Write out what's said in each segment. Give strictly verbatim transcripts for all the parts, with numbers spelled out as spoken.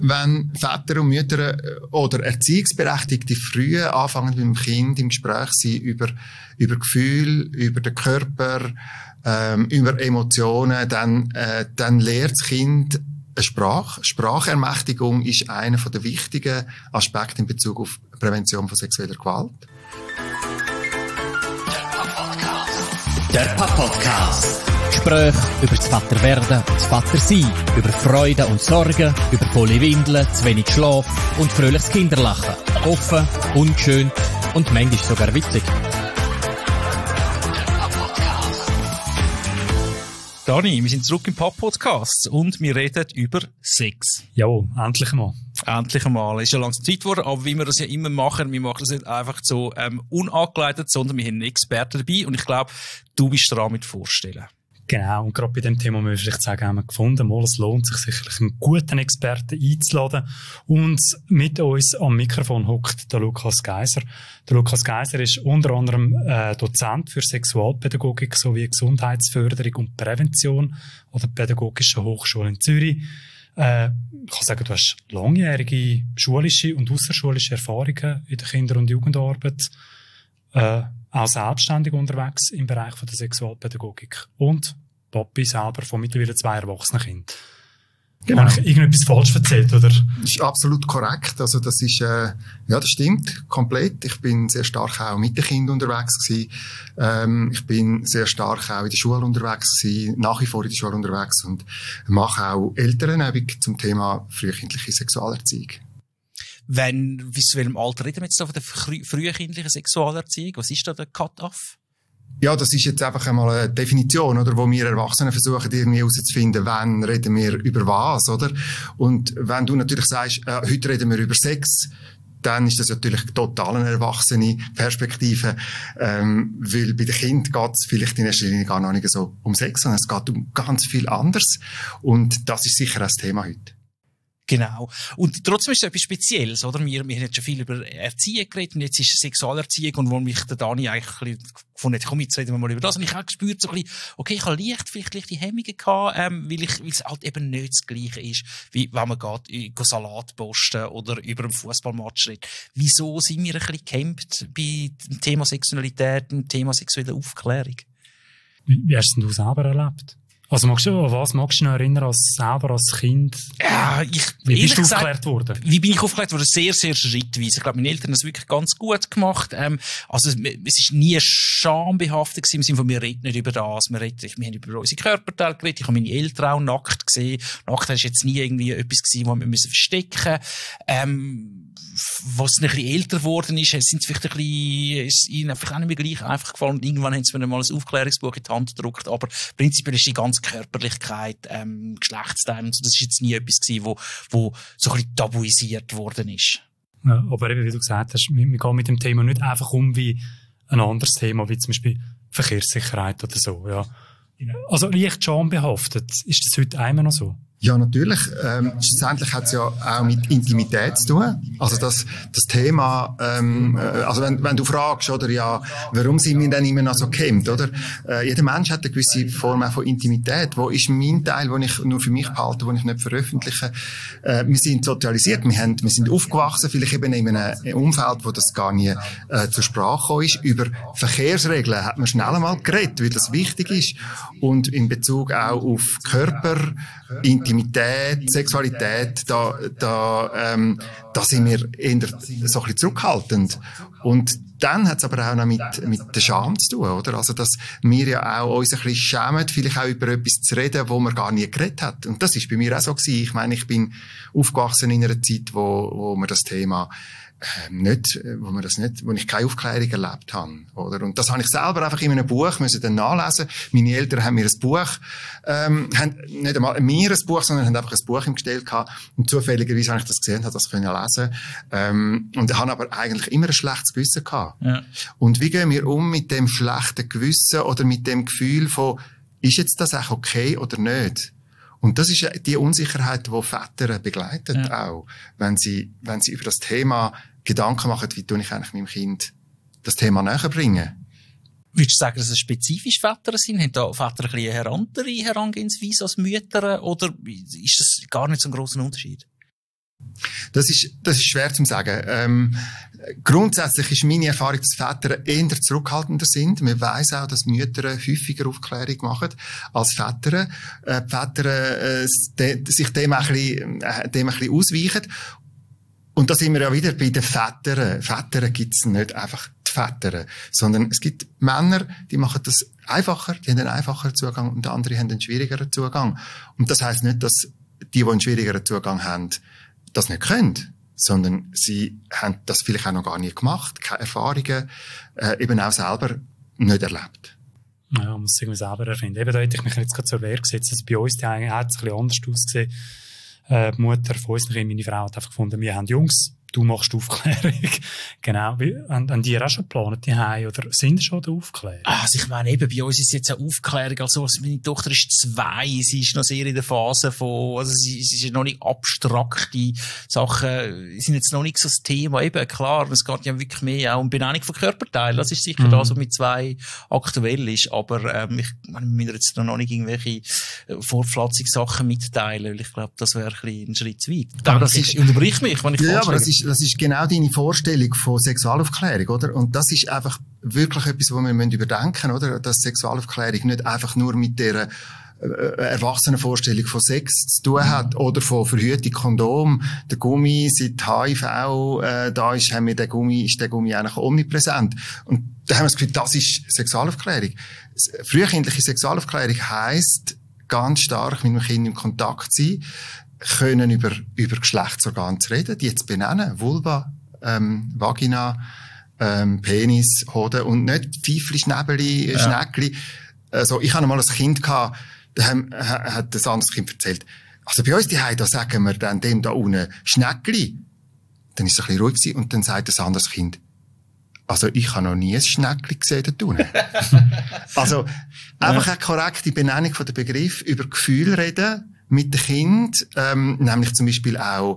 wenn Väter und Mütter oder Erziehungsberechtigte früh anfangen mit dem Kind im Gespräch sind über, über Gefühle, über den Körper, ähm, über Emotionen, dann, äh, dann lernt das Kind eine Sprache. Sprachermächtigung ist einer der wichtigen Aspekte in Bezug auf Prävention von sexueller Gewalt. Der Papa-Podcast. Gespräche über das Vaterwerden und das Vatersein, über Freude und Sorgen, über volle Windeln, zu wenig Schlaf und fröhliches Kinderlachen. Offen, unschön und manchmal sogar witzig. Dani, wir sind zurück im Papa-Podcast und wir reden über Sex. Jawohl, endlich mal. Endlich einmal. Es ist ja langsam Zeit geworden, aber wie wir das ja immer machen, wir machen das nicht einfach so ähm, unangeleitet, sondern wir haben einen Experten dabei und ich glaube, du bist dran mit vorstellen. Genau, und gerade bei dem Thema muss ich vielleicht sagen, haben wir gefunden, mal, es lohnt sich sicherlich, einen guten Experten einzuladen. Und mit uns am Mikrofon hockt der Lukas Geiser. Der Lukas Geiser ist unter anderem äh, Dozent für Sexualpädagogik sowie Gesundheitsförderung und Prävention an der Pädagogischen Hochschule in Zürich. Äh, ich kann sagen, du hast langjährige schulische und außerschulische Erfahrungen in der Kinder- und Jugendarbeit. Äh, auch selbstständig unterwegs im Bereich von der Sexualpädagogik. Und Papi selber von mittlerweile zwei erwachsenen Kindern. Genau. Habe ich irgendetwas falsch erzählt, oder? Das ist absolut korrekt. Also das ist, äh, ja, das stimmt, komplett. Ich bin sehr stark auch mit den Kindern unterwegs gewesen. Ähm, ich bin sehr stark auch in der Schule unterwegs gewesen, nach wie vor in der Schule unterwegs und mache auch Elternübung zum Thema frühkindliche Sexualerziehung. Wenn, bis zu welchem Alter reden wir jetzt da von der frü- frühkindlichen Sexualerziehung? Was ist da der Cut-Off? Ja, das ist jetzt einfach einmal eine Definition, oder, wo wir Erwachsene versuchen, irgendwie herauszufinden, wann reden wir über was, oder? Und wenn du natürlich sagst, äh, heute reden wir über Sex, dann ist das natürlich total eine erwachsene Perspektive, ähm, weil bei den Kindern geht es vielleicht in erster Linie gar noch nicht so um Sex, sondern es geht um ganz viel anderes. Und das ist sicher auch das Thema heute. Genau. Und trotzdem ist es etwas Spezielles, oder? Wir, wir haben jetzt schon viel über Erziehung geredet und jetzt ist es Sexualerziehung und wo mich der Dani eigentlich ein bisschen gefunden hat, komm, jetzt reden wir mal über das. Und ich habe gespürt, so ein bisschen, okay, ich habe leicht, vielleicht leichte Hemmungen gehabt, ähm, weil ich, weil es halt eben nicht das Gleiche ist, wie wenn man geht, go Salat posten oder über einen Fußballmatch redet. Wieso sind wir ein bisschen gehemmt bei dem Thema Sexualität, dem Thema sexuelle Aufklärung? Wie, wie hast du das selber erlebt? Also magst du, an was magst du noch erinnern als selber, als Kind? Ja, ich, wie bist du gesagt, aufgeklärt worden? Wie bin ich aufgeklärt worden? Sehr, sehr schrittweise. Ich glaube, meine Eltern haben das wirklich ganz gut gemacht. Ähm, also, es, es ist nie schambehaftet gewesen, im Sinne von, wir reden nicht über das, wir reden, wir haben über unsere Körperteile geredet, ich habe meine Eltern auch nackt gesehen. Nackt ist jetzt nie irgendwie etwas gewesen, was wir müssen verstecken. Ähm, was ein bisschen älter geworden ist, sind es vielleicht ein bisschen, ist ihnen einfach auch nicht mehr gleich einfach gefallen und irgendwann haben sie mir mal ein Aufklärungsbuch in die Hand gedruckt, aber prinzipiell ist die ganze Körperlichkeit, ähm, Geschlechtsteile, das ist jetzt nie etwas gewesen, wo, wo so ein bisschen tabuisiert worden ist. Ja, aber eben, wie du gesagt hast, wir, wir gehen mit dem Thema nicht einfach um wie ein anderes Thema, wie zum Beispiel Verkehrssicherheit oder so, ja. Also leicht schambehaftet, ist das heute einmal noch so? Ja, natürlich. Ähm, schlussendlich hat es ja auch mit Intimität zu tun. Also das, das Thema, ähm, also wenn, wenn du fragst, oder ja, warum sind wir denn immer noch so gehemmt, oder? Äh, jeder Mensch hat eine gewisse Form auch von Intimität. Wo ist mein Teil, den ich nur für mich behalte, den ich nicht veröffentliche? Äh, wir sind sozialisiert, wir, haben, wir sind aufgewachsen, vielleicht eben in einem Umfeld, wo das gar nie äh, zur Sprache gekommen ist. Über Verkehrsregeln hat man schnell einmal geredet, weil das wichtig ist. Und in Bezug auch auf Körper, Intimität, Sexualität, da, da, ähm, da sind wir eher so ein bisschen zurückhaltend. Und dann hat es aber auch noch mit, mit der Scham zu tun, oder? Also, dass wir ja auch uns ein bisschen schämen, vielleicht auch über etwas zu reden, wo man gar nie geredet hat. Und das ist bei mir auch so gewesen. Ich meine, ich bin aufgewachsen in einer Zeit, wo, wo man das Thema Ähm, nicht, wo man das nicht, wo ich keine Aufklärung erlebt habe, oder? Und das habe ich selber einfach in einem Buch müssen dann nachlesen. Meine Eltern haben mir ein Buch, ähm, haben nicht einmal mir ein Buch, sondern haben einfach ein Buch im Gestell gehabt. Und zufälligerweise habe ich das gesehen, habe das können lesen. Ähm, und habe aber eigentlich immer ein schlechtes Gewissen gehabt. Ja. Und wie gehen wir um mit dem schlechten Gewissen oder mit dem Gefühl von, ist jetzt das auch okay oder nicht? Und das ist die Unsicherheit, die Väter begleitet, ja. Auch, wenn sie, wenn sie über das Thema Gedanken machen, wie tue ich eigentlich meinem Kind das Thema näher bringen. Würdest du sagen, dass es spezifisch Väter sind? Haben da Väter ein bisschen eine andere Herangehensweise als Mütter? Oder ist das gar nicht so ein grosser Unterschied? Das ist, das ist schwer zu sagen. Ähm, grundsätzlich ist meine Erfahrung, dass Väter eher zurückhaltender sind. Man weiss auch, dass Mütter häufiger Aufklärung machen als Väter. Äh, Väter äh, de, sich dem ein bisschen, äh, dem ein bisschen ausweichen. Und da sind wir ja wieder bei den Vätern. Vätern gibt's nicht einfach die Väter, sondern es gibt Männer, die machen das einfacher, die haben einen einfacheren Zugang und andere haben einen schwierigeren Zugang. Und das heisst nicht, dass die, die einen schwierigeren Zugang haben, das nicht können, sondern sie haben das vielleicht auch noch gar nie gemacht, keine Erfahrungen, äh, eben auch selber nicht erlebt. Ja, man muss es irgendwie selber erfinden. Eben, da hätte ich mich jetzt gerade zur Wehr gesetzt. Also bei uns, die hat es ein bisschen anders ausgesehen. Äh, die Mutter von uns, meine Frau, hat einfach gefunden, wir haben Jungs, du machst Aufklärung. Genau. Wie, haben, haben die auch schon geplant, die Hause, oder sind die schon der Aufklärung? Also ich meine, eben, bei uns ist jetzt eine Aufklärung, also meine Tochter ist zwei, sie ist noch sehr in der Phase von, also sie, sie ist noch nicht abstrakte Sachen, sind jetzt noch nicht so das Thema. Eben, klar, es geht ja wirklich mehr auch um Benennung von Körperteilen, das ist sicher mhm. das, was mit zwei aktuell ist, aber ähm, ich meine, wir müssen jetzt noch nicht irgendwelche Vorpflanzungssachen mitteilen, weil ich glaube, das wäre ein bisschen ein Schritt zu weit. Aber das ist, unterbrich mich, wenn ich ja, aber das ist, das ist genau deine Vorstellung von Sexualaufklärung, oder? Und das ist einfach wirklich etwas, was wir überdenken müssen, oder? Dass Sexualaufklärung nicht einfach nur mit der äh, Erwachsenenvorstellung von Sex zu tun hat, oder von Verhütung, Kondom, der Gummi, seit H I V äh, da ist, haben wir den Gummi, ist der Gummi eigentlich omnipräsent. Und da haben wir das Gefühl, das ist Sexualaufklärung. Frühkindliche Sexualaufklärung heisst, ganz stark mit dem Kind in Kontakt sein, können über, über Geschlechtsorgane zu reden, die jetzt benennen, Vulva, ähm, Vagina, ähm, Penis, Hoden und nicht Pfeifli, Schnäbeli, ja. Schneckli. Also, ich hatte mal ein Kind gehabt, da haben, hat das anderes Kind erzählt. Also, bei uns die Heim, da sagen wir dann dem da unten Schneckli. Dann ist es ein bisschen ruhig gewesen und dann sagt das anderes Kind, also, ich habe noch nie ein Schneckli gesehen da unten. Also, einfach eine korrekte Benennung von der Begriff, über Gefühle reden, mit dem Kind, ähm, nämlich zum Beispiel auch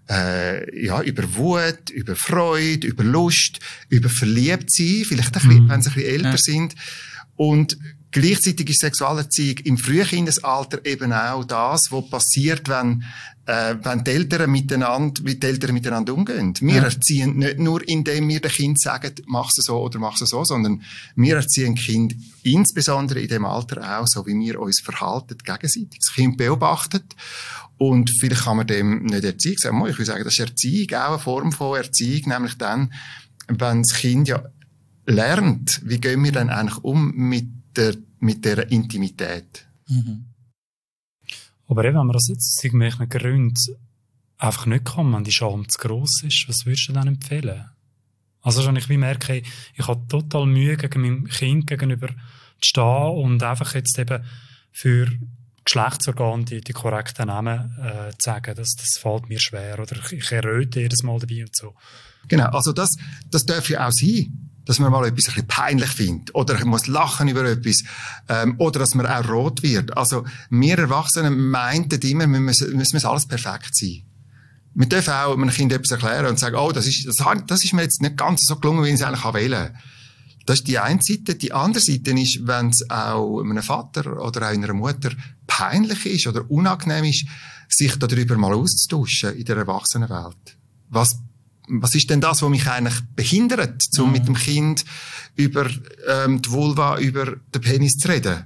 äh, ja, über Wut, über Freude, über Lust, über Verliebtsein, vielleicht ein bisschen, mhm. wenn sie ein bisschen älter ja. sind. Und gleichzeitig ist Sexualerziehung im Frühkindesalter eben auch das, was passiert, wenn, äh, wenn die Eltern miteinander, wie die Eltern miteinander umgehen. Wir ja. erziehen nicht nur, indem wir dem Kind sagen, mach es so oder mach es so, sondern wir erziehen Kind insbesondere in dem Alter auch, so wie wir uns verhalten gegenseitig. Das Kind beobachtet und vielleicht kann man dem nicht Erziehung sagen. Ich würde sagen, das ist Erziehung, auch eine Form von Erziehung, nämlich dann, wenn das Kind ja lernt, wie gehen wir dann eigentlich um mit der, mit der Intimität. Mhm. Aber eben, wenn man das jetzt aus irgendwelchen Gründen einfach nicht kann, wenn die Scham zu gross ist, was würdest du dann empfehlen? Also, wenn ich wie merke, ich, ich habe total Mühe, gegen meinem Kind gegenüber zu stehen und einfach jetzt eben für Geschlechtsorgane die, die korrekten Namen äh, zu sagen, das, das fällt mir schwer oder ich, ich erröte jedes Mal dabei und so. Genau, also das, das darf ja auch sein, dass man mal etwas ein bisschen peinlich findet oder man muss lachen über etwas ähm, oder dass man auch rot wird. Also wir Erwachsenen meinten immer, wir müssen, müssen alles perfekt sein. Wir dürfen auch einem Kind etwas erklären und sagen, oh, das ist, das, das ist mir jetzt nicht ganz so gelungen, wie ich es eigentlich wählen kann. Das ist die eine Seite. Die andere Seite ist, wenn es auch einem Vater oder auch einer Mutter peinlich ist oder unangenehm ist, sich darüber mal auszutauschen in der Erwachsenenwelt. Was Was ist denn das, was mich eigentlich behindert, um mhm. mit dem Kind über ähm, die Vulva, über den Penis zu reden?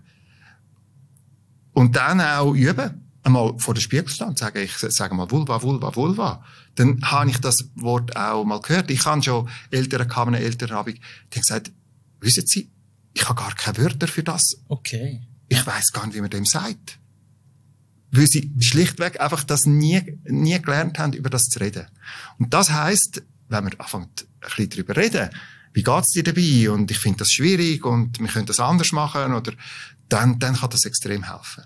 Und dann auch üben. Einmal vor dem Spiegel stehen und sagen, ich sage mal Vulva, Vulva, Vulva. Dann habe ich das Wort auch mal gehört. Ich habe schon Eltern gehabt, eine Elternabend, die haben gesagt, wissen Sie, ich habe gar keine Wörter für das. Okay. Ich weiss gar nicht, wie man dem sagt. Weil sie schlichtweg einfach das nie, nie gelernt haben, über das zu reden. Und das heisst, wenn wir anfangen, ein bisschen darüber reden, wie geht's dir dabei? Und ich finde das schwierig und wir können das anders machen, oder, dann, dann kann das extrem helfen.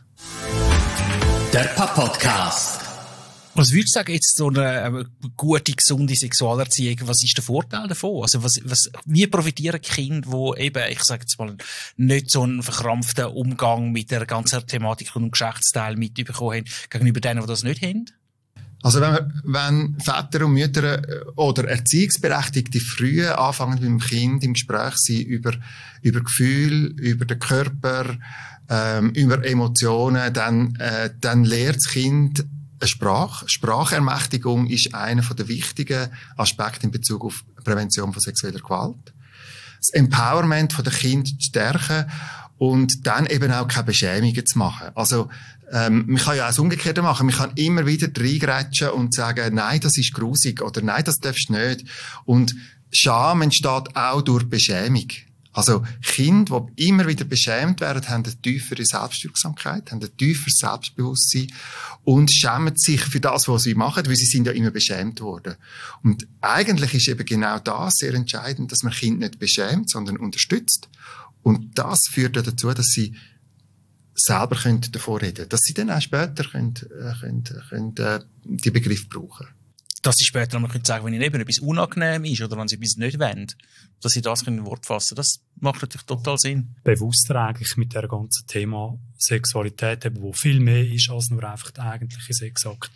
Der Papa-Podcast. Was würdest du sagen, jetzt so eine gute, gesunde Sexualerziehung, was ist der Vorteil davon? Also, was, was, wie profitieren Kinder, die eben, ich sage jetzt mal, nicht so einen verkrampften Umgang mit der ganzen Thematik und dem Geschlechtsteil mitbekommen haben, gegenüber denen, die das nicht haben? Also, wenn, wir, wenn Väter und Mütter oder Erziehungsberechtigte früh anfangen mit dem Kind im Gespräch sind über, über Gefühle, über den Körper, ähm, über Emotionen, dann, äh, dann lernt das Kind eine Sprache. Sprachermächtigung ist einer der wichtigen Aspekte in Bezug auf Prävention von sexueller Gewalt. Das Empowerment der Kinder zu stärken und dann eben auch keine Beschämungen zu machen. Also, ähm, man kann ja auch das Umgekehrte machen. Man kann immer wieder reingrätschen und sagen, nein, das ist grusig oder nein, das darfst du nicht. Und Scham entsteht auch durch Beschämung. Also Kinder, die immer wieder beschämt werden, haben eine tiefere Selbstwirksamkeit, haben ein tieferes Selbstbewusstsein und schämen sich für das, was sie machen, weil sie sind ja immer beschämt worden. Und eigentlich ist eben genau das sehr entscheidend, dass man Kinder nicht beschämt, sondern unterstützt. Und das führt dazu, dass sie selber davon reden können, dass sie dann auch später können, äh, können, können, äh, die Begriffe brauchen. Dass sie später einmal sagen, wenn ihnen eben etwas unangenehm ist oder wenn sie etwas nicht wollen, dass sie das in Wort fassen können. Das macht natürlich total Sinn. Bewusster eigentlich mit dem ganzen Thema Sexualität, eben, wo viel mehr ist als nur einfach der eigentliche Sexakt.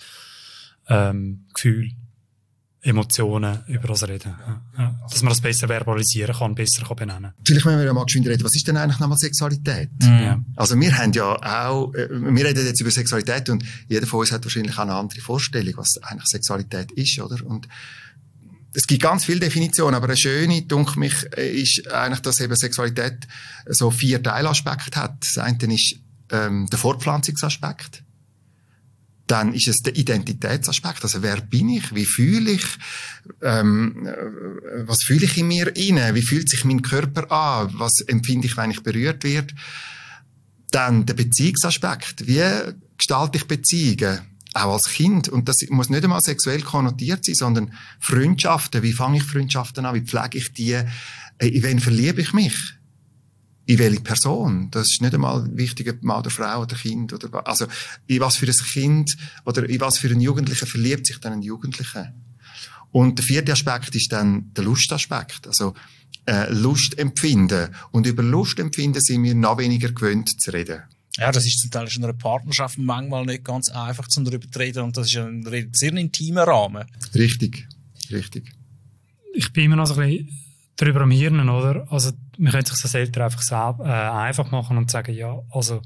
Ähm, Gefühl, Emotionen, über das reden. Ja. Ja. Dass man das besser verbalisieren kann, besser kann benennen. Vielleicht müssen wir ja mal geschwind reden. Was ist denn eigentlich nochmal Sexualität? Mhm. Ja. Also wir haben ja auch, wir reden jetzt über Sexualität und jeder von uns hat wahrscheinlich auch eine andere Vorstellung, was eigentlich Sexualität ist, oder? Und es gibt ganz viele Definitionen, aber eine schöne, denke mich, ist eigentlich, dass eben Sexualität so vier Teilaspekte hat. Das eine ist ähm, der Fortpflanzungsaspekt. Dann ist es der Identitätsaspekt. Also, wer bin ich? Wie fühle ich? Ähm, was fühle ich in mir rein? Wie fühlt sich mein Körper an? Was empfinde ich, wenn ich berührt werde? Dann der Beziehungsaspekt. Wie gestalte ich Beziehungen? Auch als Kind. Und das muss nicht einmal sexuell konnotiert sein, sondern Freundschaften. Wie fange ich Freundschaften an? Wie pflege ich die? In wen verliebe ich mich? In welche Person? Das ist nicht einmal wichtig, ob Mann oder Frau oder Kind oder was. Also, in was für ein Kind oder in was für einen Jugendlichen verliebt sich dann ein Jugendlicher? Und der vierte Aspekt ist dann der Lustaspekt. Also, äh, Lust empfinden. Und über Lust empfinden sind wir noch weniger gewöhnt zu reden. Ja, das ist zum Teil schon in einer Partnerschaft manchmal nicht ganz einfach, um darüber zu reden. Und das ist ein sehr intimer Rahmen. Richtig. Richtig. Ich bin immer noch so ein bisschen darüber am Hirnen, oder? Also, man könnte sich das Eltern einfach selber, äh, einfach machen und sagen, ja, also,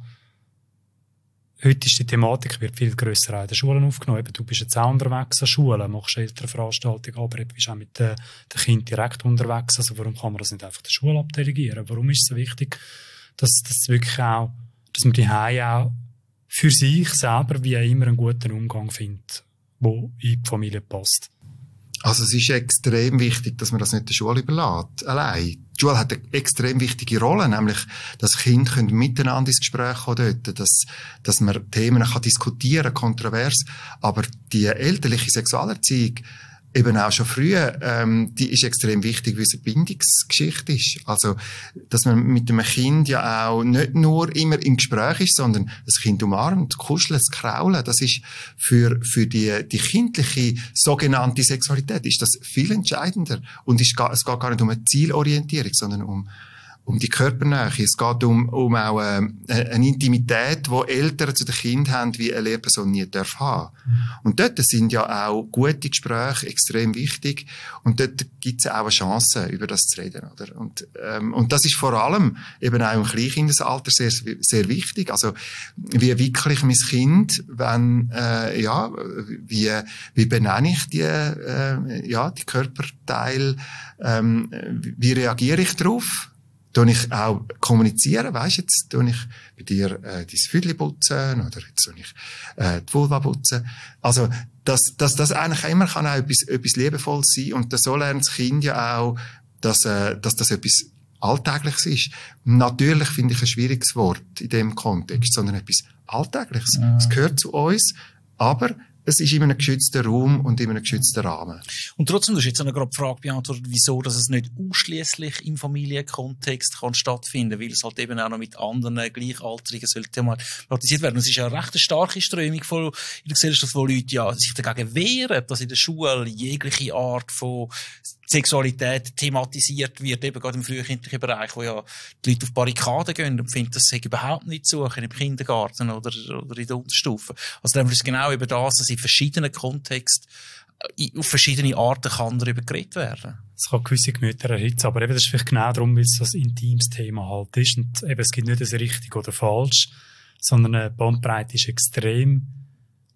heute ist die Thematik wird viel grösser auch in den Schulen aufgenommen. Eben, du bist jetzt auch unterwegs an Schulen, machst Elternveranstaltungen, aber du bist auch mit den, den Kindern direkt unterwegs. Also, warum kann man das nicht einfach der Schule abdelegieren? Warum ist es so wichtig, dass, dass wirklich auch, dass man die Hause auch für sich selber wie auch immer einen guten Umgang findet, der in die Familie passt? Also es ist extrem wichtig, dass man das nicht der Schule überlässt, allein. Die Schule hat eine extrem wichtige Rolle, nämlich, dass Kinder können miteinander ins Gespräch kommen dort, dass, dass man Themen kann diskutieren, kontrovers, aber die elterliche Sexualerziehung, eben auch schon früher, ähm, die ist extrem wichtig, weil es eine Bindungsgeschichte ist. Also, dass man mit einem Kind ja auch nicht nur immer im Gespräch ist, sondern das Kind umarmt, kuschelt, kraulen. Das ist für, für die, die kindliche sogenannte Sexualität ist das viel entscheidender. Und es geht, es geht gar nicht um eine Zielorientierung, sondern um um die Körpernähe. Es geht um, um auch äh, eine Intimität, die Eltern zu den Kindern haben, wie eine Lehrperson nie darf haben. Mhm. Und dort sind ja auch gute Gespräche extrem wichtig. Und dort gibt es auch eine Chance, über das zu reden. Oder? Und, ähm, und das ist vor allem eben auch im Kleinkindesalter sehr, sehr wichtig. Also, wie wickle ich mein Kind, wenn, äh, ja, wie, wie benenne ich die, äh, ja, die Körperteile, ähm, wie reagiere ich darauf? Tue ich auch kommunizieren, weisst, jetzt tue ich bei dir äh, dein Füdli putzen oder jetzt tue ich äh, die Vulva putzen. Also, dass, dass das eigentlich immer kann auch etwas, etwas Liebevolles sein und so lernt das Kind ja auch, dass, äh, dass das etwas Alltägliches ist. Natürlich finde ich ein schwieriges Wort in dem Kontext, sondern etwas Alltägliches. Es ja. gehört zu uns, aber es ist in einem geschützten Raum und in einem geschützten Rahmen. Und trotzdem, du hast jetzt noch gerade die Frage beantwortet, wieso, dass es nicht ausschliesslich im Familienkontext kann stattfinden, weil es halt eben auch noch mit anderen Gleichaltrigen sollte thematisiert werden. Und es ist ja eine recht starke Strömung von, in der Gesellschaft, wo Leute ja sich dagegen wehren, dass in der Schule jegliche Art von Sexualität thematisiert wird, eben gerade im frühkindlichen Bereich, wo ja die Leute auf Barrikaden gehen und finden, das sei überhaupt nicht zu suchen im Kindergarten oder, oder in der Unterstufe. Also dann ist es genau über das, dass in verschiedenen Kontexten auf verschiedene Arten kann darüber geredet werden. Es kann gewisse Gemüter erhitzen, aber eben das ist vielleicht genau darum, weil es ein intimes Thema halt ist und eben es gibt nicht ein richtig oder falsch, sondern eine Bandbreite ist extrem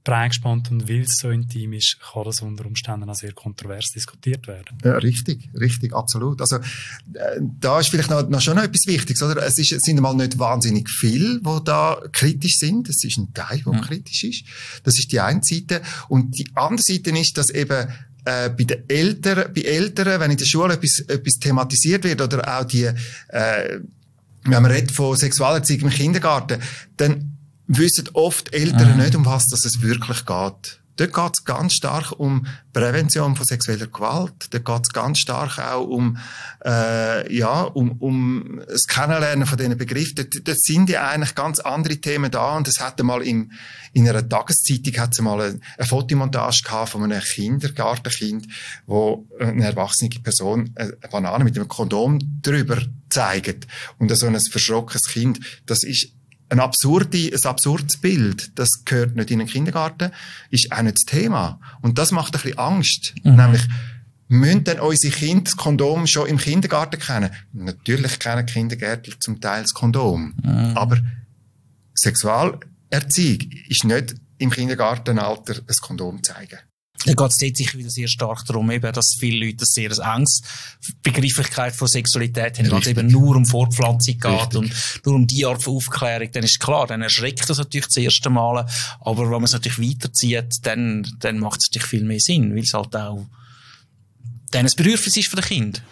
prägespannt und weil es so intim ist, kann das unter Umständen auch sehr kontrovers diskutiert werden. Ja, richtig, richtig, absolut. Also, äh, da ist vielleicht noch, noch schon noch etwas Wichtiges, oder? Es, ist, es sind einmal nicht wahnsinnig viele, die da kritisch sind. Es ist ein Teil, der mhm. kritisch ist. Das ist die eine Seite. Und die andere Seite ist, dass eben äh, bei den Eltern, bei Eltern, wenn in der Schule etwas, etwas thematisiert wird, oder auch die, äh, wenn man redet von Sexualerziehung im Kindergarten, dann wissen oft Eltern mhm. nicht, um was das es wirklich geht. Dort geht es ganz stark um Prävention von sexueller Gewalt. Dort geht es ganz stark auch um, äh, ja, um, um das Kennenlernen von diesen Begriffen. Dort, dort sind ja eigentlich ganz andere Themen da. Und es hatte mal im, in einer Tageszeitung hat's mal eine, eine Fotomontage gehabt von einem Kindergartenkind, wo eine erwachsene Person eine Banane mit einem Kondom drüber zeigt. Und so ein verschrockenes Kind, das ist Ein, absurde, ein absurdes Bild, das gehört nicht in den Kindergarten, ist auch nicht das Thema. Und das macht ein bisschen Angst. Mhm. Nämlich, müssen denn unsere Kinder das Kondom schon im Kindergarten kennen? Natürlich kennen Kindergärtler zum Teil das Kondom. Mhm. Aber Sexualerziehung ist nicht im Kindergartenalter ein Kondom zeigen. Da geht es jetzt sicher wieder sehr stark darum, eben, dass viele Leute eine sehr enges Begrifflichkeit von Sexualität haben, weil es eben nur um Fortpflanzung geht Richtig. Und nur um die Art von Aufklärung. Dann ist klar, dann erschreckt das natürlich das erste Mal. Aber wenn man es natürlich weiterzieht, dann, dann macht es natürlich viel mehr Sinn, weil es halt auch dann ein Bedürfnis ist für das Kind.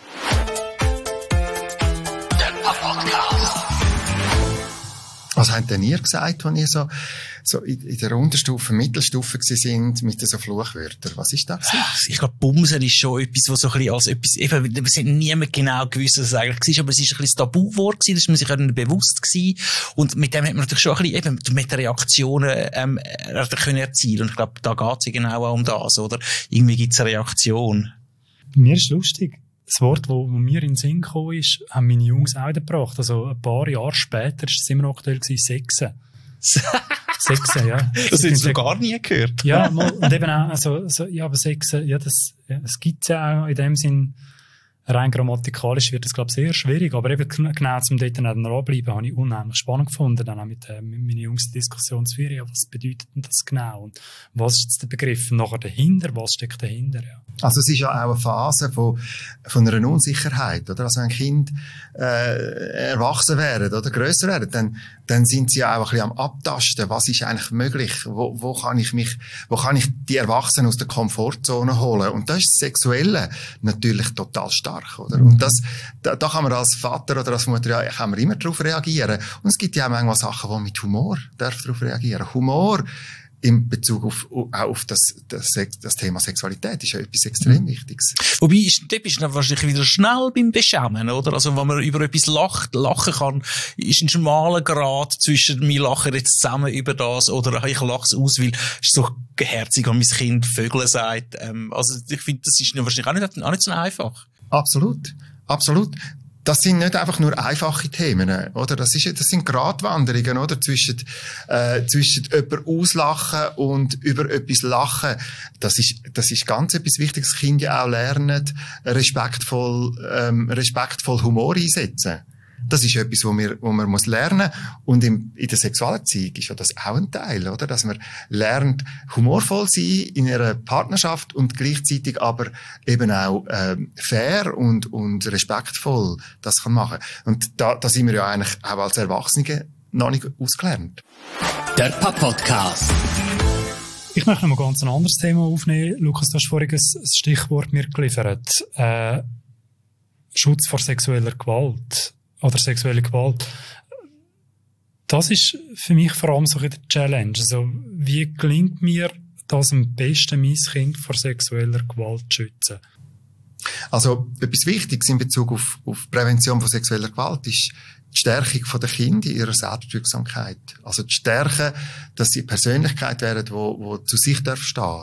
Was habt denn ihr gesagt, als ihr so, so in, in der Unterstufe, Mittelstufe gewesen sind, mit so Fluchwörtern? Was ist das? Ich glaube, Bumsen ist schon etwas, was so ein bisschen als etwas, eben, wir sind niemand genau gewusst, was es eigentlich war, aber es ist ein bisschen das Tabuwort gewesen, das ist man sich nicht bewusst gewesen. Und mit dem hat man natürlich schon ein bisschen, eben, mit den Reaktionen, ähm, können erzielen. Und ich glaube, da geht es genau auch um das, oder? Irgendwie gibt es eine Reaktion. Bei mir ist es lustig. Das Wort, das mir in den Sinn gekommen ist, haben meine Jungs auch gebracht. Also ein paar Jahre später war es immer noch aktuell gewesen, Sechse. Sechse, ja. Das hättest du gar nie gehört. Ja, und eben auch, also, so, ja, aber Sechse, ja, das, ja, das gibt's ja auch in dem Sinn. Rein grammatikalisch wird das, glaube ich, sehr schwierig. Aber eben genau zum dort dann dranbleiben, habe ich unheimlich spannend gefunden. Dann auch mit, äh, mit meinen Jungs die Diskussion zu führen. Ja, was bedeutet denn das genau? Und was ist jetzt der Begriff nachher dahinter? Was steckt dahinter? Ja. Also es ist ja auch eine Phase von, von einer Unsicherheit, oder? Also wenn Kinder äh, erwachsen werden oder grösser werden, dann, dann sind sie ja auch ein bisschen am Abtasten. Was ist eigentlich möglich? Wo, wo kann ich mich, wo kann ich die Erwachsenen aus der Komfortzone holen? Und das ist das Sexuelle natürlich total stark, oder? Mhm. Und das, da, da kann man als Vater oder als Mutter ja, kann man immer darauf reagieren. Und es gibt ja auch manchmal Sachen, wo man mit Humor darf darauf reagieren. Humor in Bezug auf, auch auf das, das, das Thema Sexualität ist ja etwas extrem Wichtiges. Wobei, ist, da bist du wahrscheinlich wieder schnell beim Beschämen, oder? Also, wenn man über etwas lacht, lachen kann, ist ein schmaler Grad zwischen, wir lachen jetzt zusammen über das, oder ich lache es aus, weil es ist so herzig, wenn mein Kind Vögel sagt. Ähm, also, ich finde, das ist wahrscheinlich auch nicht, auch nicht so einfach. Absolut. Absolut. Das sind nicht einfach nur einfache Themen, oder? Das ist, das sind Gratwanderungen, oder? Zwischen, äh, zwischen jemand auslachen und über etwas lachen. Das ist, das ist ganz etwas Wichtiges. Kinder auch lernen, respektvoll, ähm, respektvoll Humor einsetzen. Das ist etwas, wo man, wo man muss lernen. Und im, in der Sexualerziehung ist ja das auch ein Teil, oder? Dass man lernt, humorvoll sein in einer Partnerschaft und gleichzeitig aber eben auch, ähm, fair und, und respektvoll das kann machen. Und da, da sind wir ja eigentlich auch als Erwachsene noch nicht ausgelernt. Der Papa-Podcast. Ich möchte noch mal ganz ein anderes Thema aufnehmen. Lukas, du hast vorhin ein Stichwort mir geliefert. Äh, Schutz vor sexueller Gewalt. Oder sexuelle Gewalt. Das ist für mich vor allem so eine Challenge. Also, wie gelingt mir das am besten, mein Kind vor sexueller Gewalt zu schützen? Also, etwas Wichtiges in Bezug auf, auf Prävention von sexueller Gewalt ist die Stärkung der Kinder in ihrer Selbstwirksamkeit. Also, die Stärke, dass sie Persönlichkeit werden, die, die zu sich stehen darf.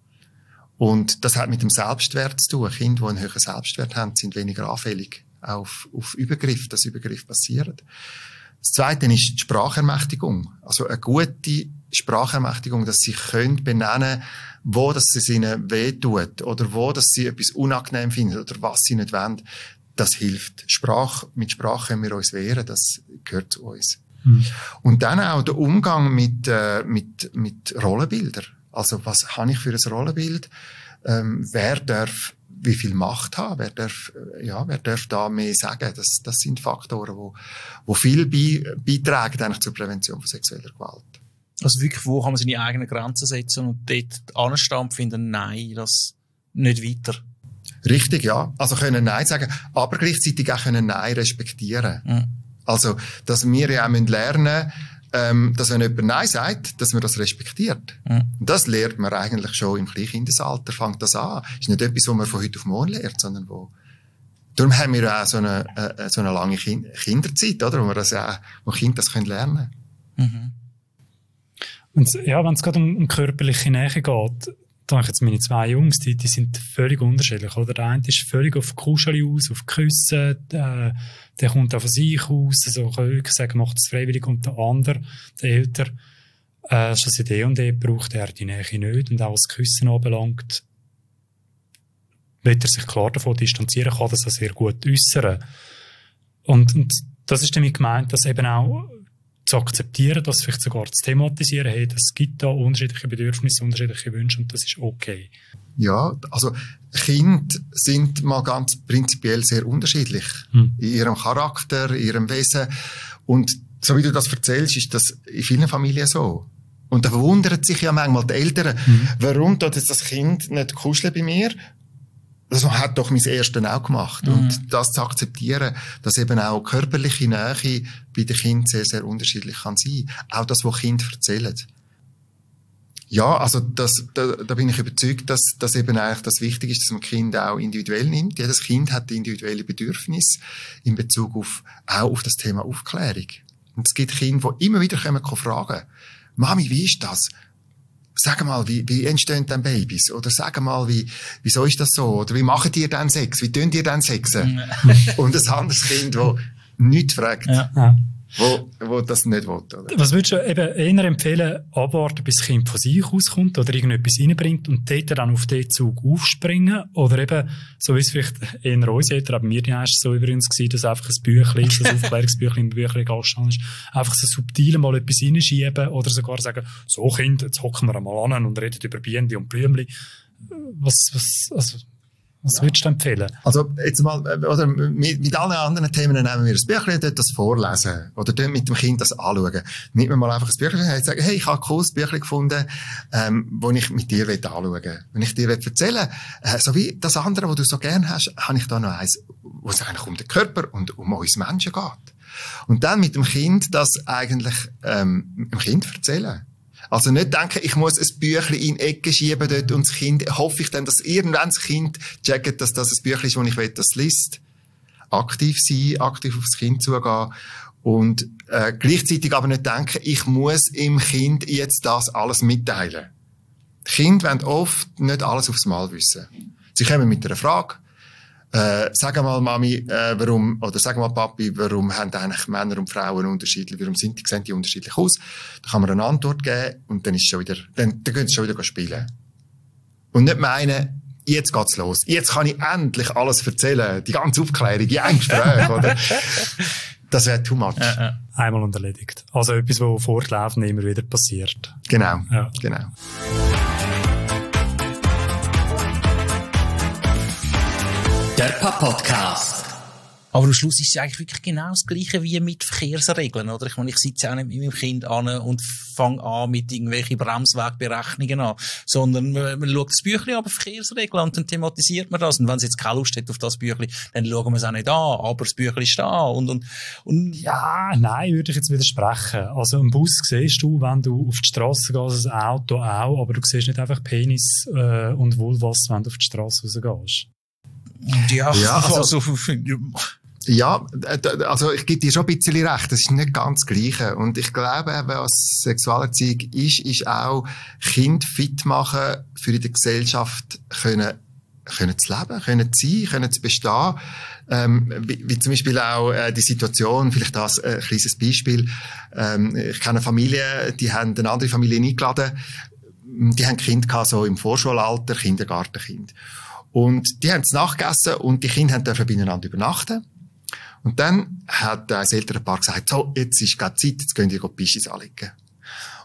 Und das hat mit dem Selbstwert zu tun. Kinder, die einen höheren Selbstwert haben, sind weniger anfällig auf, auf Übergriff, dass Übergriff passiert. Das Zweite ist die Sprachermächtigung. Also eine gute Sprachermächtigung, dass sie können benennen, wo das es ihnen wehtut oder wo dass sie etwas unangenehm finden oder was sie nicht wollen. Das hilft. Sprache, mit Sprache können wir uns wehren, das gehört zu uns. Mhm. Und dann auch der Umgang mit, äh, mit, mit Rollenbildern. Also was habe ich für ein Rollenbild? Ähm, wer darf wie viel Macht haben? Wer darf, ja, wer darf da mehr sagen? Das, das sind Faktoren, wo, wo viel bei, beitragen eigentlich zur Prävention von sexueller Gewalt. Also wirklich, wo kann man seine eigenen Grenzen setzen und dort anstehen und finden, nein, das nicht weiter. Richtig, ja. Also können Nein sagen, aber gleichzeitig auch können Nein respektieren. Mhm. Also, dass wir ja auch lernen müssen, ähm, dass wenn jemand Nein sagt, dass man das respektiert. Mhm. Und das lernt man eigentlich schon im Kleinkindesalter, fängt das an. Ist nicht etwas, was man von heute auf morgen lernt, sondern wo, darum haben wir auch so eine, äh, so eine lange kind- Kinderzeit, oder? Wo wir das auch, wo Kinder das können lernen. Mhm. Und ja, wenn es gerade um, um körperliche Nähe geht, da habe ich jetzt meine zwei Jungs, die, die sind völlig unterschiedlich, oder? Der eine ist völlig auf Kuscheli aus, auf Küssen, der, der kommt auch von sich aus, also kann wirklich sagen, macht es freiwillig, und der andere, der Ältere, äh, schon seit eh und eh braucht er die Nähe nicht, und auch was Küssen anbelangt, wird er sich klar davon distanzieren, kann das auch sehr gut äußern. Und, und das ist damit gemeint, dass eben auch zu akzeptieren, das vielleicht sogar zu thematisieren, hey, es gibt da unterschiedliche Bedürfnisse, unterschiedliche Wünsche, und das ist okay. Ja, also Kinder sind mal ganz prinzipiell sehr unterschiedlich. Hm. In ihrem Charakter, in ihrem Wesen. Und so wie du das erzählst, ist das in vielen Familien so. Und da wundern sich ja manchmal die Eltern, hm. warum tut jetzt das Kind nicht kuscheln bei mir? Das hat doch mein Ersten auch gemacht. Mhm. Und das zu akzeptieren, dass eben auch körperliche Nähe bei den Kindern sehr, sehr unterschiedlich kann sein. Auch das, was Kinder erzählen. Ja, also das, da, da bin ich überzeugt, dass, dass eben eigentlich das wichtig ist, dass man Kinder auch individuell nimmt. Jedes Kind hat individuelle Bedürfnisse in Bezug auf, auch auf das Thema Aufklärung. Und es gibt Kinder, die immer wieder kommen, fragen, Mami, wie ist das? Sag mal, wie, wie entstehen denn Babys? Oder sag mal, wie, wieso ist das so? Oder wie macht ihr denn Sex? Wie tun ihr denn Sexen? Und ein anderes Kind, das nichts fragt. Ja. Ja. Wo, wo das nicht will, oder? Was würdest du eben eher empfehlen, abwarten, bis das Kind von sich auskommt oder irgendetwas reinbringt und dort dann auf den Zug aufspringen? Oder eben, so wie es vielleicht eher uns Eltern, aber mir war es so übrigens gewesen, dass einfach ein Büchlein, das Aufklärungsbüchlein im Büchlein gestanden ist, einfach so subtil mal etwas reinschieben oder sogar sagen, so Kind, jetzt hocken wir einmal an und reden über Bienen und Blümchen. Was, was, also, Was ja. würdest du empfehlen? Also, jetzt mal, oder mit, mit allen anderen Themen nehmen wir ein Büchlein, dort das vorlesen. Oder dort mit dem Kind das anschauen. Nicht mal einfach ein Büchlein und sagen, hey, ich habe ein cooles Büchlein gefunden, ähm, wo ich mit dir anschauen will. Wenn ich dir erzählen will, äh, so wie das andere, was du so gerne hast, habe ich da noch eins, wo es eigentlich um den Körper und um uns Menschen geht. Und dann mit dem Kind das eigentlich, ähm, dem Kind erzählen. Also nicht denken, ich muss ein Büchlein in die Ecke schieben dort und das Kind, hoffe ich dann, dass irgendwann das Kind checkt, dass das ein Büchlein ist, das ich will, das liest. Aktiv sein, aktiv aufs Kind zugehen und äh, gleichzeitig aber nicht denken, ich muss im Kind jetzt das alles mitteilen. Die Kinder wollen oft nicht alles aufs Mal wissen. Sie kommen mit einer Frage. Äh, sag mal, Mami, äh, warum, oder sag mal, Papi, warum haben eigentlich Männer und Frauen unterschiedlich, warum sind die, sehen die unterschiedlich aus? Da kann man eine Antwort geben und dann ist schon wieder, dann, dann können sie schon wieder spielen. Und nicht meinen, jetzt geht's los. Jetzt kann ich endlich alles erzählen. Die ganze Aufklärung, ja, ein Gespräch, oder? Das wäre too much. Ja, ja. Einmal und erledigt. Also etwas, was fortlaufend immer wieder passiert. Genau, ja. genau. Der Papa-Podcast. Aber am Schluss ist es eigentlich wirklich genau das Gleiche wie mit Verkehrsregeln, oder? Ich meine, ich sitze auch nicht mit meinem Kind an und fange an mit irgendwelchen Bremswegberechnungen an, sondern man, man schaut das Büchlein an Verkehrsregeln und dann thematisiert man das. Und wenn es jetzt keine Lust hat auf das Büchlein, dann schauen wir es auch nicht an, aber das Büchlein ist da. Und, und, und ja, nein, würde ich jetzt widersprechen. Also im Bus siehst du, wenn du auf die Straße gehst, ein Auto auch, aber du siehst nicht einfach Penis äh, und Vulvas, wenn du auf die Straße rausgehst. Ja, ja, also, also, ja, also ich gebe dir schon ein bisschen recht, das ist nicht ganz das Gleiche. Und ich glaube, was Sexualerziehung ist, ist auch Kind fit machen, für in der Gesellschaft können, können zu leben, können zu sein, können zu bestehen. Ähm, wie, wie zum Beispiel auch äh, die Situation, vielleicht das äh, ein kleines Beispiel. Ähm, ich kenne eine Familie, die haben eine andere Familie eingeladen. Die haben Kinder gehabt, so im Vorschulalter, Kindergartenkind. Und die haben es nachgegessen und die Kinder dürfen beieinander übernachten. Und dann hat das ältere Paar gesagt, so, jetzt ist gerade Zeit, jetzt gehen wir die Pischis anlegen.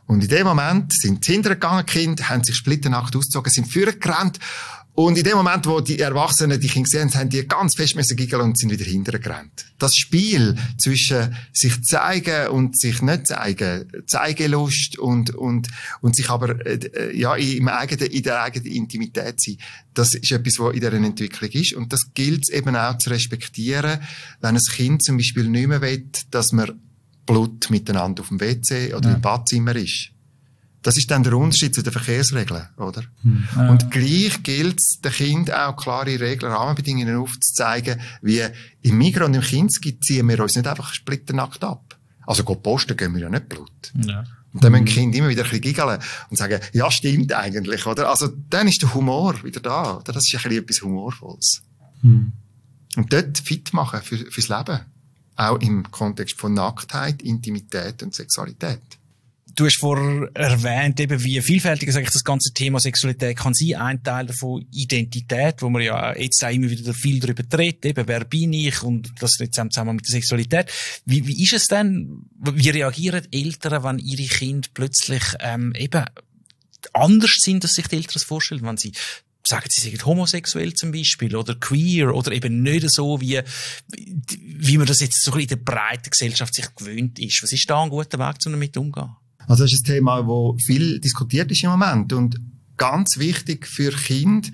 Und in dem Moment sind sie hintergegangen, die Kinder, haben sich splitternackt ausgezogen, sind vorgerannt. Und in dem Moment, wo die Erwachsenen die Kinder gesehen haben, haben die ganz fest müssen giggeln und sind wieder hintergerannt. Das Spiel zwischen sich zeigen und sich nicht zeigen, Zeigelust und, und, und sich aber, äh, ja, im eigenen, in der eigenen Intimität sein, das ist etwas, was in dieser Entwicklung ist. Und das gilt es eben auch zu respektieren, wenn ein Kind zum Beispiel nicht mehr will, dass man Blut miteinander auf dem W C oder ja. im Badzimmer ist. Das ist dann der Unterschied zu den Verkehrsregeln, oder? Mhm. Ja. Und gleich gilt es, den Kindern auch klare Regeln, Rahmenbedingungen aufzuzeigen, wie im Migros und im Kinski ziehen wir uns nicht einfach splitternackt ab. Also go posten gehen wir ja nicht Blut. Ja. Und dann müssen die Kinder immer wieder ein bisschen giggeln und sagen, ja, stimmt eigentlich, oder? Also dann ist der Humor wieder da, oder? Das ist ein bisschen etwas Humorvolles. Mhm. Und dort fit machen für, fürs Leben. Auch im Kontext von Nacktheit, Intimität und Sexualität. Du hast vorher erwähnt, eben wie vielfältig eigentlich das ganze Thema Sexualität kann sein. Ein Teil davon Identität, wo man ja jetzt auch immer wieder viel darüber redet, eben wer bin ich und das jetzt zusammen mit der Sexualität. Wie, wie ist es denn, wie reagieren Eltern, wenn ihre Kinder plötzlich ähm, eben anders sind, als sich die Eltern das vorstellen, wenn sie sagen, sie sind homosexuell zum Beispiel oder queer oder eben nicht so, wie, wie man das jetzt so in der breiten Gesellschaft sich gewöhnt ist. Was ist da ein guter Weg, um damit umzugehen? Also das ist ein Thema, das viel diskutiert ist im Moment und ganz wichtig für Kinder,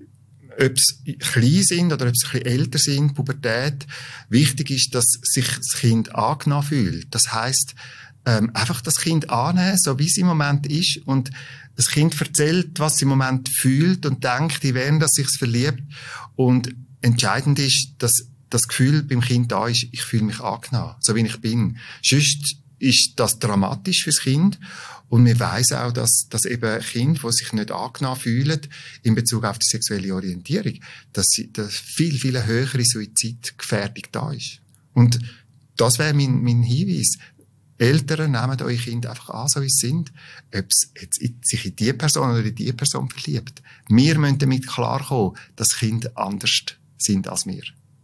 ob sie klein sind oder ob sie ein bisschen älter sind, Pubertät. Wichtig ist, dass sich das Kind angenommen fühlt. Das heisst, ähm, einfach das Kind annehmen, so wie es im Moment ist und das Kind erzählt, was es im Moment fühlt und denkt, in wen das sich verliebt. Und entscheidend ist, dass das Gefühl beim Kind da ist, ich fühle mich angenommen, so wie ich bin. Sonst ist das dramatisch fürs Kind. Und wir weiss auch, dass, dass eben Kinder, die sich nicht angenommen fühlen, in Bezug auf die sexuelle Orientierung, dass, sie, dass viel, viel höhere Suizidgefährdung da ist. Und das wäre mein, mein Hinweis. Eltern, nehmt eure Kinder einfach an, so wie sie sind. Ob es jetzt sich in die Person oder in die Person verliebt. Wir müssen damit klarkommen, dass Kinder anders sind als wir.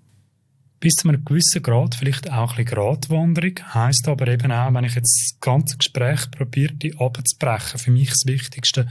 Bis zu einem gewissen Grad, vielleicht auch ein bisschen Gratwanderung, heisst aber eben auch, wenn ich jetzt das ganze Gespräch probiere, die abzubrechen, für mich das Wichtigste,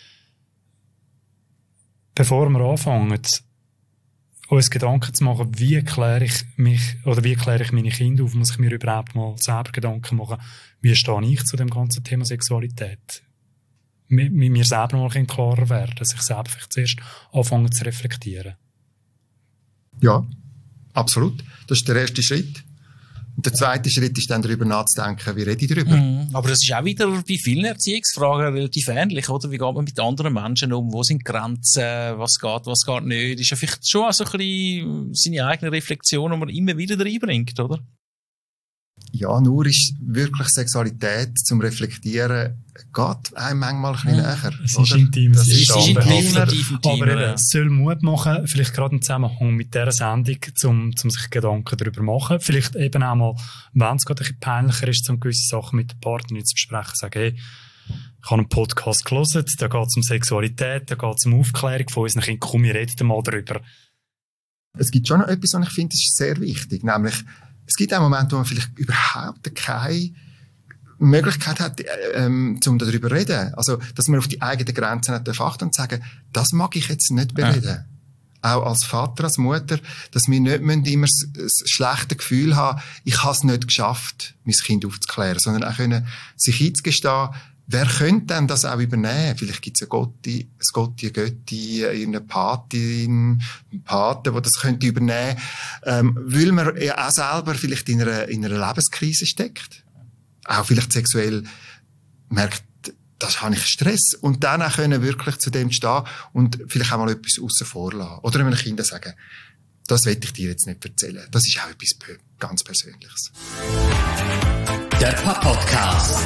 bevor wir anfangen, uns Gedanken zu machen, wie kläre ich mich, oder wie kläre ich meine Kinder auf, muss ich mir überhaupt mal selber Gedanken machen, wie stehe ich zu dem ganzen Thema Sexualität? Mir, mir selber mal ein bisschen klarer werden, dass ich selber vielleicht zuerst anfange zu reflektieren. Ja. Absolut. Das ist der erste Schritt. Und der zweite Schritt ist dann darüber nachzudenken, wie rede ich darüber. Mm, aber das ist auch wieder bei vielen Erziehungsfragen relativ ähnlich, oder? Wie geht man mit anderen Menschen um? Wo sind Grenzen? Was geht, was geht nicht? Das ist ja vielleicht schon so ein bisschen seine eigene Reflexion, die man immer wieder reinbringt, oder? Ja, nur ist wirklich Sexualität zum Reflektieren geht einem manchmal ein bisschen ja, näher. Es ist intim, es ist intimer, aber es soll Mut machen, vielleicht gerade im Zusammenhang mit dieser Sendung, um, um sich Gedanken darüber zu machen. Vielleicht eben auch mal, wenn es gerade ein bisschen peinlicher ist, um gewisse Sachen mit dem Partner zu besprechen, sagen, hey, ich habe einen Podcast gelesen, da geht es um Sexualität, da geht es um Aufklärung von unseren Kindern, komm, wir reden mal darüber. Es gibt schon noch etwas, was ich finde, das ist sehr wichtig, nämlich es gibt auch Momente, wo man vielleicht überhaupt keine Möglichkeit hat, ähm, um darüber zu reden. Also, dass man auf die eigenen Grenzen nicht achten und sagen, das mag ich jetzt nicht bereden. Ja. Auch als Vater, als Mutter, dass wir nicht immer das, das schlechte Gefühl haben, ich habe es nicht geschafft, mein Kind aufzuklären, sondern auch können, sich einzugestehen, wer könnte denn das auch übernehmen? Vielleicht gibt es eine Gotti, ein Gotti, eine Götti, eine Patin, einen Paten, der das könnte übernehmen, ähm, weil man ja auch selber vielleicht in einer, in einer Lebenskrise steckt. Auch vielleicht sexuell merkt, das habe ich Stress. Und dann auch können wirklich zu dem stehen und vielleicht auch mal etwas aussen vor lassen. Oder einem Kind sagen, das will ich dir jetzt nicht erzählen. Das ist auch etwas ganz Persönliches. Der Podcast.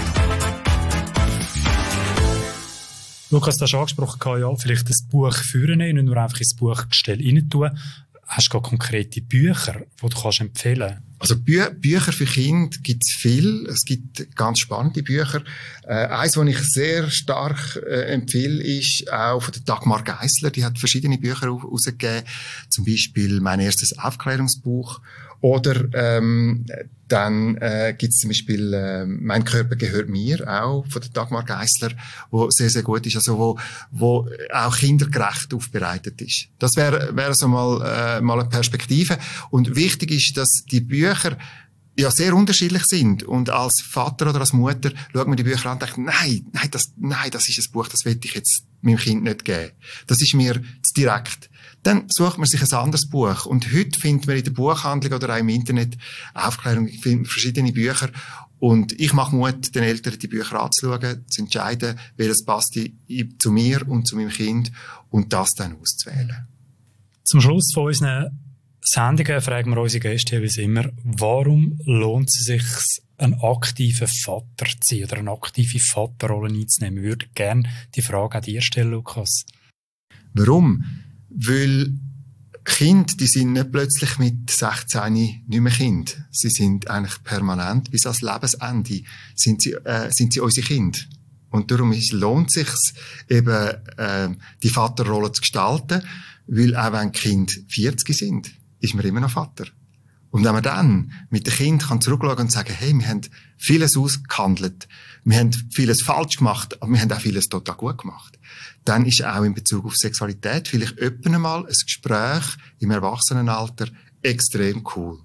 Lukas, du hast angesprochen, ja, vielleicht das Buch führen, nicht nur einfach ins Buchgestell rein tun. Hast du gar konkrete Bücher, die du kannst empfehlen kannst? Also Bü- Bücher für Kinder gibt's viel. Es gibt ganz spannende Bücher. Äh, eins, das ich sehr stark äh, empfehle, ist auch von der Dagmar Geissler. Die hat verschiedene Bücher herausgegeben. Zum Beispiel mein erstes Aufklärungsbuch. Oder ähm, dann äh, gibt's zum Beispiel äh, Mein Körper gehört mir, auch von der Dagmar Geissler, wo sehr, sehr gut ist, also wo, wo auch kindergerecht aufbereitet ist. Das wäre wäre so mal, äh, mal eine Perspektive. Und wichtig ist, dass die Bücher ja sehr unterschiedlich sind. Und als Vater oder als Mutter schaut man die Bücher an und denkt, nein, nein, das, nein, das ist ein Buch, das will ich jetzt meinem Kind nicht geben. Das ist mir zu direkt. Dann sucht man sich ein anderes Buch. Und heute findet man in der Buchhandlung oder auch im Internet Aufklärung, verschiedene Bücher. Und ich mache Mut, den Eltern die Bücher anzuschauen, zu entscheiden, welches passt zu mir und zu meinem Kind und das dann auszuwählen. Zum Schluss von unseren Sendungen fragen wir unsere Gäste wie immer, warum lohnt es sich, einen aktiven Vater zu sein oder eine aktive Vaterrolle einzunehmen? Ich würde gerne die Frage an dir stellen, Lukas. Warum? Weil Kinder, die sind nicht plötzlich mit sechzehn nicht mehr Kind. Sie sind eigentlich permanent, bis ans Lebensende sind sie, äh, sind sie unsere Kinder. Und darum ist, lohnt es sich eben, äh, die Vaterrolle zu gestalten, weil auch wenn Kinder vierzig sind, ist man immer noch Vater. Und wenn man dann mit dem Kind kann zurückschauen und sagen, hey, wir haben vieles ausgehandelt, wir haben vieles falsch gemacht, aber wir haben auch vieles total gut gemacht, dann ist auch in Bezug auf Sexualität vielleicht öppen einmal ein Gespräch im Erwachsenenalter extrem cool.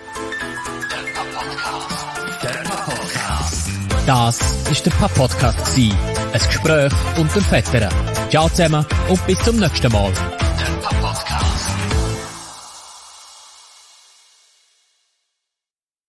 Das ist der Papa-Podcast. Ein Gespräch unter Vätern. Ciao zusammen und bis zum nächsten Mal.